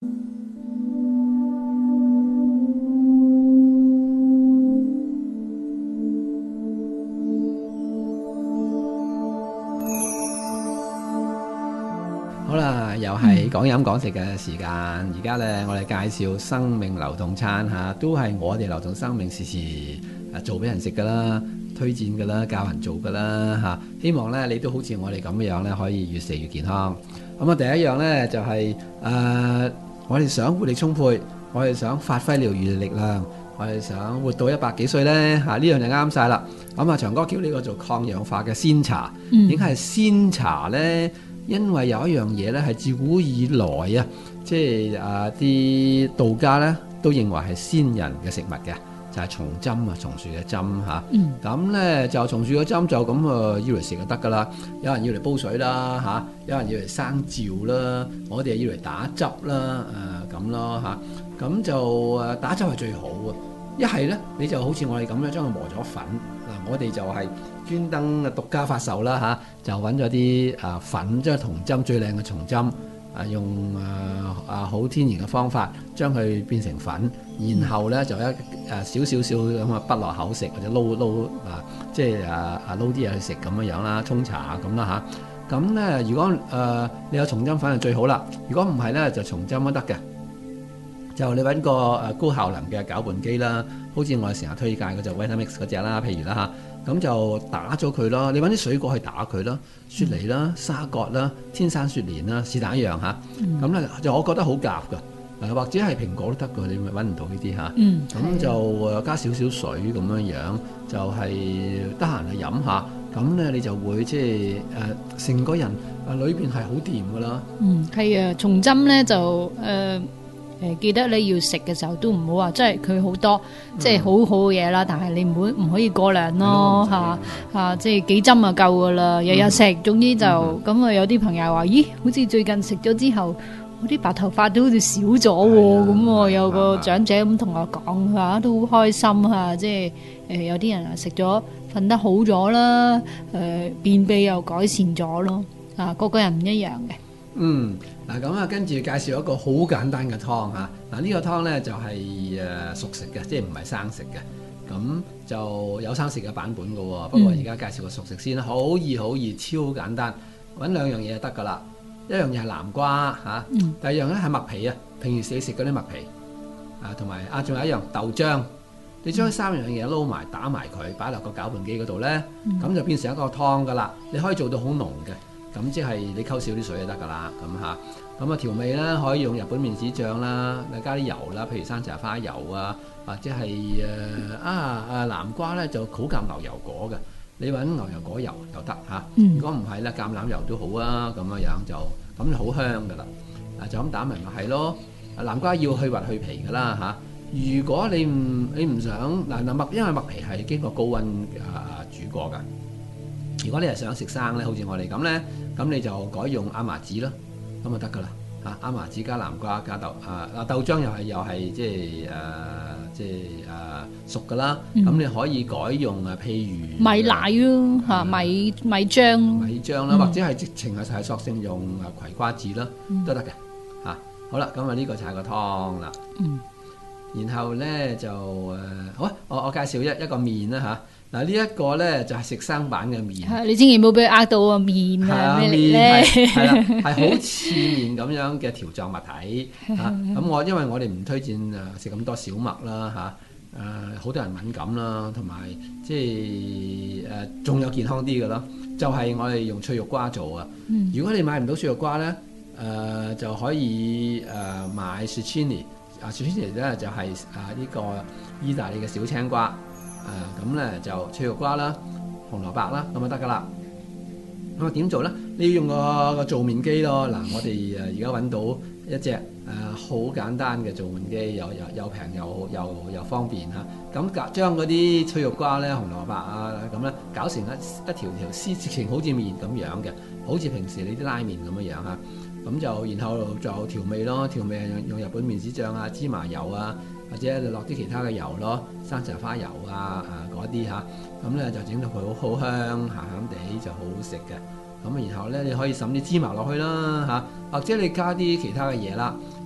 好啦，又係講飲講食嘅時間。而家呢，我哋介紹生命流動餐嚇，都係我哋流動生命時時做俾人食噶啦，推薦噶啦，教人做噶啦嚇。希望呢，你都好似我哋咁樣呢，可以越食越健康。咁啊，第一樣呢，就係我哋想活力充沛，我哋想發揮療癒力量，我哋想活到100幾歲呢，呢樣就啱晒啦。咁啊，長哥叫呢個做抗氧化嘅鮮茶。點解係鮮茶呢？因為有一樣嘢咧，係自古以來啊，即係啲道家咧都認為係先人嘅食物嘅，就係松針啊，松樹嘅針嚇。咁咧就松樹嘅針就咁要嚟食就得噶啦。有人要嚟煲水啦嚇，有人要嚟生嚼啦，我哋要嚟打汁啦咁咯嚇。咁就打汁係最好啊。一係咧你就好似我哋咁樣將佢磨咗粉嗱，我哋就係專登獨家發售啦就揾咗啲粉，即係銅針最靚嘅松針用好天然嘅方法將佢變成粉，然後咧就少少咁啊，滗落口食或者撈即係撈啲嘢去食咁樣啦，沖茶咁啦嚇。咁咧如果你有松針粉就最好啦，如果唔係咧就松針都得嘅。就你揾個高效能嘅攪拌機啦，好似我哋成日推介嗰隻 Vitamix 嗰隻啦，譬如啦咁就打咗佢咯。你揾啲水果去打佢咯，雪梨啦、沙葛啦、天山雪蓮啦，是但一樣咁咧就我覺得好夾㗎。或者係蘋果都得㗎，你咪揾唔到呢啲咁就加少少水咁樣，就係得閒去飲下，咁咧你就會即係成個人裏邊係好掂㗎啦。 係啊，松針咧就記得你要食嘅時候都唔好話，即係佢好多即係好好嘅嘢啦，但係你唔可以過量咯即係幾針就夠噶啦，日日食。總之就咁有啲朋友話，咦，好似最近食咗之後，我啲白頭髮都好似少咗喎。咁有個長者咁同我講，都好開心即係有啲人食咗瞓得好咗啦，便秘又改善咗咯。個個人唔一樣嘅。 嗱咁跟住介紹一個好簡單嘅湯嚇。呢個湯咧就係熟食嘅，即係唔係生食嘅。咁就有生食嘅版本嘅喎。不過而家介紹個熟食先啦，好易超簡單，揾2樣嘢就得㗎啦。一樣嘢係南瓜第二樣咧係麥皮啊，平時你食嗰啲麥皮同埋仲有一樣豆漿。你將3樣嘢撈埋打埋佢，擺落個攪拌機嗰度咧，咁就變成一個湯㗎啦。你可以做到好濃嘅。咁即係你溝少啲水就得㗎啦，咁調味啦，可以用日本面子醬啦，加啲油啦，譬如山茶花油或者係南瓜咧就好夾牛油果嘅，你揾牛油果油就得如果唔係咧，橄欖油都好咁樣就好香㗎啦。就咁打埋咪係咯。南瓜要去核去皮㗎啦如果你唔想因為麥皮係經過高溫煮過㗎。如果你係想食生咧，好似我哋咁咧，咁你就改用亞麻籽咯，咁就得噶啦亞麻籽加南瓜加豆漿又係即係熟噶啦。咁你可以改用譬如米奶咯米漿啦，或者係直情係索性用葵瓜子啦，都得嘅好啦，咁呢個就係個湯啦。然後咧就好我介紹一個麵啦呢一個咧就係食生版嘅麵， 你千祈唔好俾佢呃到啊！麵咩嚟咧？ 係啦，係好似麵咁樣嘅條狀物體咁因為我哋唔推薦食咁多小麥啦好多人敏感啦，同埋即係仲有健康啲嘅咯，就係我哋用脆肉瓜做啊。如果你買唔到脆肉瓜咧，就可以買 zucchini。zucchini 咧就係呢個意大利嘅小青瓜。咁咧就脆肉瓜啦、紅蘿蔔啦，咁就得噶啦。咁點做咧？你要用個造麵機咯。我哋而家揾到一隻好簡單嘅造麵機，又平又方便咁將嗰啲脆肉瓜咧、紅蘿蔔咁咧搞成一條絲，直情好似麵咁樣嘅，好似平時你啲拉麵咁樣咁就然後就調味咯，調味用日本面子醬芝麻油或者你落啲其他嘅油咯，山茶花油嗰啲咁咧就整到佢好香地就好好食嘅。咁然後咧你可以滲啲芝麻落去啦或者你加啲其他嘅嘢啦，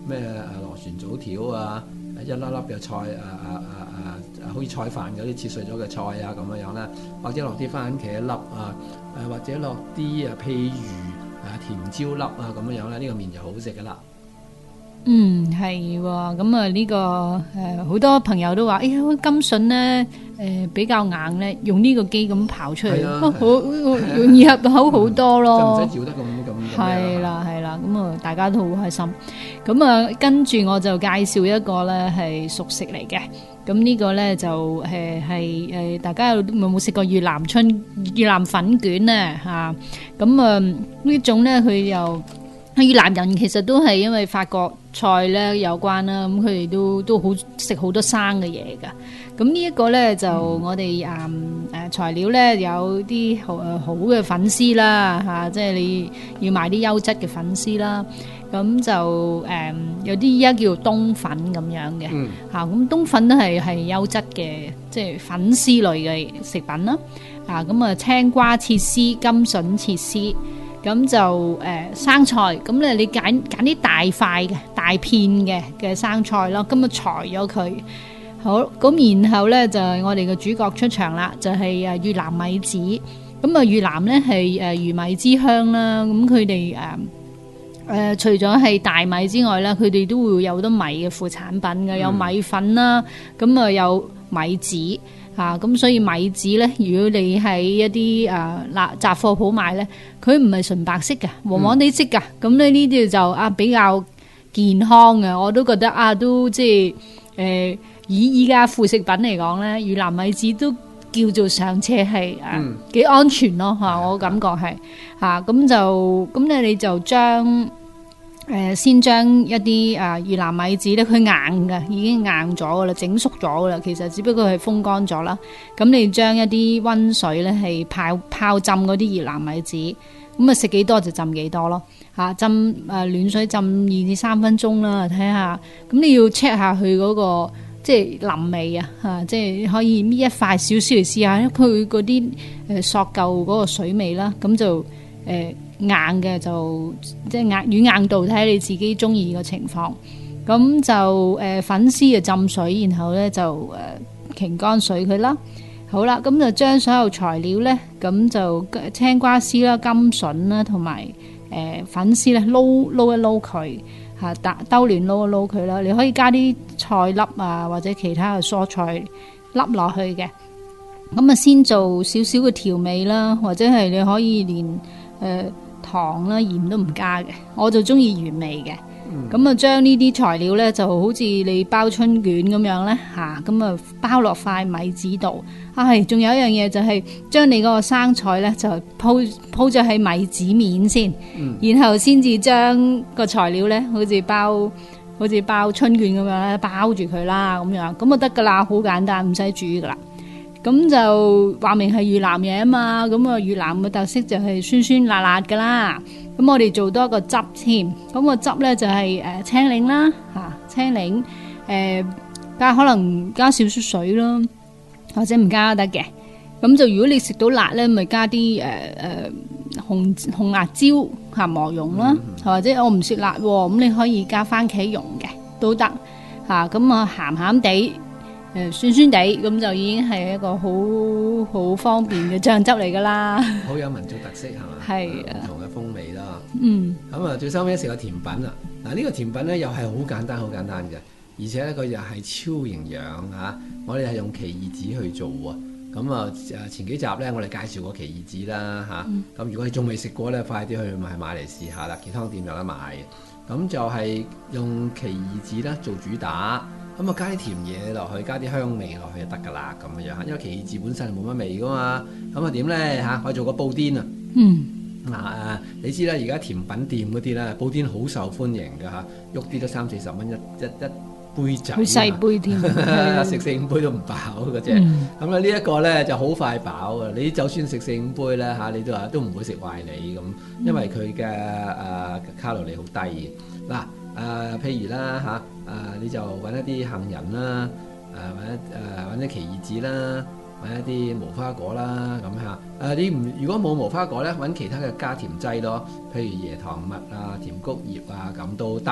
咩螺旋藻條啊，一粒粒嘅菜好似菜飯嗰啲切碎咗嘅菜啊咁樣啦，或者落啲番茄粒啊，或者落啲譬如甜椒粒啊咁樣啦，呢個麵就好食噶啦。 係喎，咁啊呢個好多朋友都話，哎呀甘筍咧比較硬咧，用呢個機咁刨出嚟，好容易入口好多咯， 就唔使嚼得咁。 係啦，咁啊大家都好開心。咁啊跟住我就介紹一個咧係熟食嚟嘅，咁呢個咧就係大家有冇食過越南粉卷咧嚇？咁啊呢種咧佢又越南人其實都係因為法國菜咧有關啦，咁佢哋都好食好多生嘅嘢㗎。咁呢一個咧就我哋材料咧有啲好嘅粉絲啦嚇，即係你要買啲優質嘅粉絲啦。咁就有啲依家叫冬粉咁樣嘅嚇，咁冬粉都係優質嘅，即係粉絲類嘅食品啦。咁啊青瓜切絲，甘筍切絲。咁就生菜，咁咧你揀啲大塊嘅、大片嘅生菜咯，咁啊裁咗佢。好，咁然後咧就係我哋嘅主角出場啦，就係越南米紙。咁啊越南咧係魚米之鄉啦，咁佢哋除咗係大米之外咧，佢哋都會有好多米嘅副產品嘅，有米粉啦，咁啊有米紙。咁所以米紙咧，如果你喺一啲雜貨鋪買咧，佢唔係純白色嘅，黃黃地色㗎。咁咧呢啲就比較健康嘅，我都覺得都即係以依家副食品嚟講咧，越南米紙都叫做尚且係幾安全咯嚇，我感覺係咁咧你就將先將一啲越南米紙咧，佢硬嘅，已經硬咗噶啦，整熟咗噶啦。其實只不過係風乾咗啦。咁你將一啲溫水咧係泡浸嗰啲越南米紙，咁啊食幾多就浸幾多咯。浸暖水浸2至3分鐘啦，睇下。咁你要 check 下佢嗰個即係腍味啊，即係可以搣一塊少少嚟試下，佢嗰啲索夠嗰個水味啦。咁就硬嘅就即係軟硬度，睇下你自己中意嘅情況。咁就粉絲就浸水，然後咧就擎乾水佢啦。好啦，咁就將所有材料咧，咁就青瓜絲啦、甘筍啦，同埋粉絲咧撈一撈佢嚇，兜亂撈一撈佢啦。你可以加啲菜粒啊，或者其他嘅蔬菜粒落去嘅。咁啊，先做少少嘅調味啦，或者係你可以連糖啦、鹽都唔加嘅，我就中意原味嘅。咁啊，將呢啲材料咧就好似你包春卷咁樣咧咁啊包落塊米紙度。仲有一樣嘢就係將你嗰個生菜咧就鋪咗喺米紙面先，然後先至將個材料咧好似包春卷咁樣咧包住佢啦，咁樣咁就得噶啦，好簡單，唔使煮噶啦。咁就話明係越南嘢啊嘛，咁啊越南嘅特色就係酸酸辣辣噶啦。咁我哋做多一個汁添，咁個汁咧就係青檸啦，青檸可能加少少水咯，或者唔加得嘅。咁就如果你食到辣咧，咪加啲紅辣椒磨蓉啦，或者我唔食辣喎，咁你可以加番茄蓉嘅都得嚇。咁啊鹹鹹地。酸酸地咁就已經係一個好方便嘅醬汁嚟噶啦， 好有民族特色係嘛？ 係唔同嘅風味啦。咁啊最收尾食個甜品啦。嗱呢個甜品咧又係好簡單嘅，而且咧佢又係超營養嚇。我哋係用奇異籽去做喎。咁啊前幾集咧我哋介紹過奇異籽啦嚇。咁如果你仲未食過咧，快啲去買嚟試下啦。健康店有得買嘅。咁就係用奇異籽啦做主打。咁啊加啲甜嘢落去，加啲香味落去就得噶啦，咁樣。因為奇異籽本身係冇乜味噶嘛，咁啊點咧嚇？可以做個布甸啊！你知啦，而家甜品店嗰啲咧，布甸好受歡迎噶嚇，喐啲都30-40蚊一杯仔， 好細杯添， 食4-5杯都唔飽嘅啫。咁呢一個咧就好快飽嘅，你就算食4-5杯咧嚇，你都唔會食壞你咁，因為佢嘅卡路里好低嗱。譬如啦你就揾一啲杏仁啦，揾啲奇異籽啦，揾一啲無花果啦咁嚇。你如果冇無花果咧，揾其他嘅加甜劑咯，譬如椰糖蜜啊、甜菊葉啊咁都得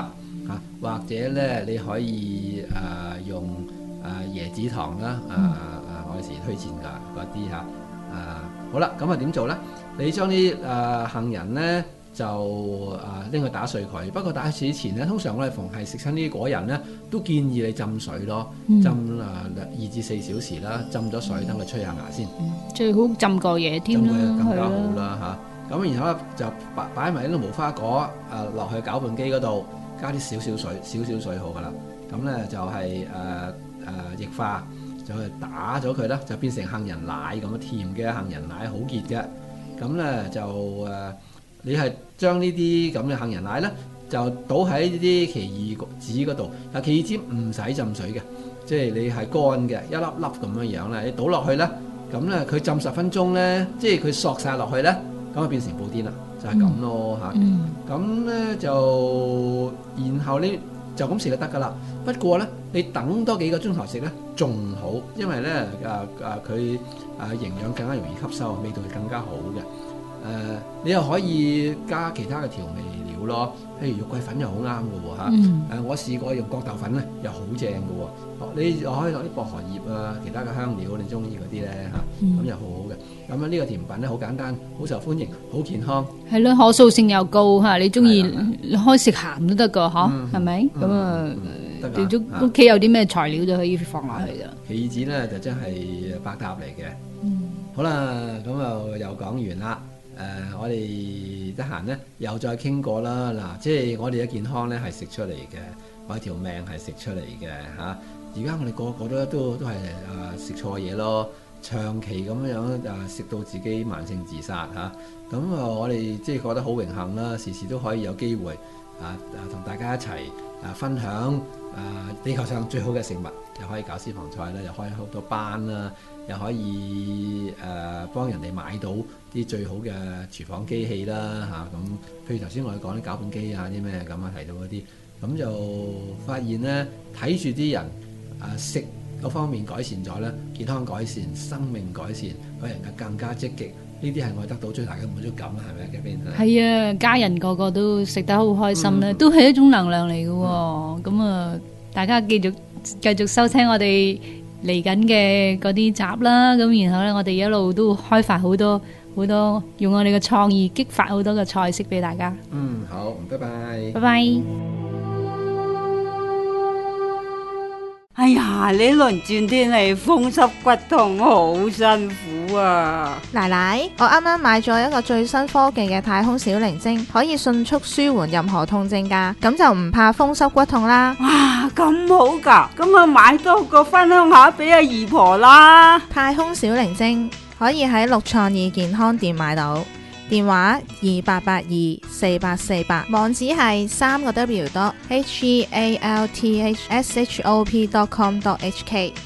或者咧你可以用椰子糖啦，我有時推薦㗎嗰啲嚇。好啦，咁點做咧？你將啲杏仁咧就拎去打碎佢。不過打碎之前咧，通常我哋逢係食親呢啲果仁咧，都建議你浸水咯，浸2至4小時啦，浸咗水等佢吹下芽先。 最好浸過夜添啦， 更加好啦嚇。咁然後咧就擺埋呢啲無花果落去攪拌機嗰度，加啲少少水好噶啦。咁咧就係液化，就去打咗佢啦，就變成杏仁奶咁甜嘅杏仁奶，好結嘅。咁咧就你係將呢啲咁嘅杏仁奶咧，就倒喺呢啲奇異籽嗰度。奇異籽唔使浸水嘅，即係你係乾嘅一粒粒咁樣樣咧，你倒落去咧，咁咧佢浸10分鐘咧，即係佢索晒落去咧，咁就變成布甸啦，就係咁咯嚇。咁咧就然後你就咁食就得噶啦。不過咧，你等多幾個鐘頭食咧仲好，因為咧佢營養更加容易吸收，味道更加好嘅。你又可以加其他嘅調味料咯，譬如肉桂粉又好啱嘅喎嚇。我試過用角豆粉咧，又好正嘅喎。你又可以落啲薄荷葉啊，其他嘅香料你中意嗰啲咧嚇，咁又好好嘅。咁呢個甜品咧好簡單，好受歡迎，好健康。 係咯，可塑性又高嚇，你中意開食鹹都得㗎嗬，係咪？咁你屋企有啲咩材料就可以放落去㗎。 奇異籽咧就真係百搭嚟嘅。好啦，咁又講完啦。我哋得閒咧又再傾過啦。嗱，即係我哋嘅健康咧係食出嚟嘅，我哋條命係食出嚟嘅嚇。而家我哋個個都係食錯嘢咯，長期咁樣食到自己慢性自殺嚇。咁我哋即係覺得好榮幸啦，時時都可以有機會同大家一齊分享地球上最好嘅食物，又可以搞私房菜啦，又開好多班啦，又可以幫人哋買到啲最好嘅廚房機器啦嚇。咁譬如頭先我哋講啲攪拌機啊啲咩咁提到嗰啲，咁就發現咧睇住啲人食嗰方面改善咗咧，健康改善、生命改善，個人更加積極，呢啲係我得到最大嘅滿足感啦，係咪嘅邊？係啊，家人個個都食得好開心咧，都係一種能量嚟嘅喎。咁大家繼續收聽我哋嚟緊嘅嗰啲集啦。咁然後咧，我哋一路都開發好多用我哋嘅創意激發好多嘅菜式俾大家。 好，拜拜。 拜拜。 哎呀，呢輪轉天氣風濕骨痛好辛苦啊！ 奶奶，我啱啱買咗一個最新科技嘅太空小靈精，可以迅速舒緩任何痛症㗎，咁就唔怕風濕骨痛啦。 哇，咁好㗎，咁啊買多個分享下俾阿姨婆啦。 太空小靈精可以喺6創意健康店買到，電話28824848，網址係3個W.healthshop.com.hk。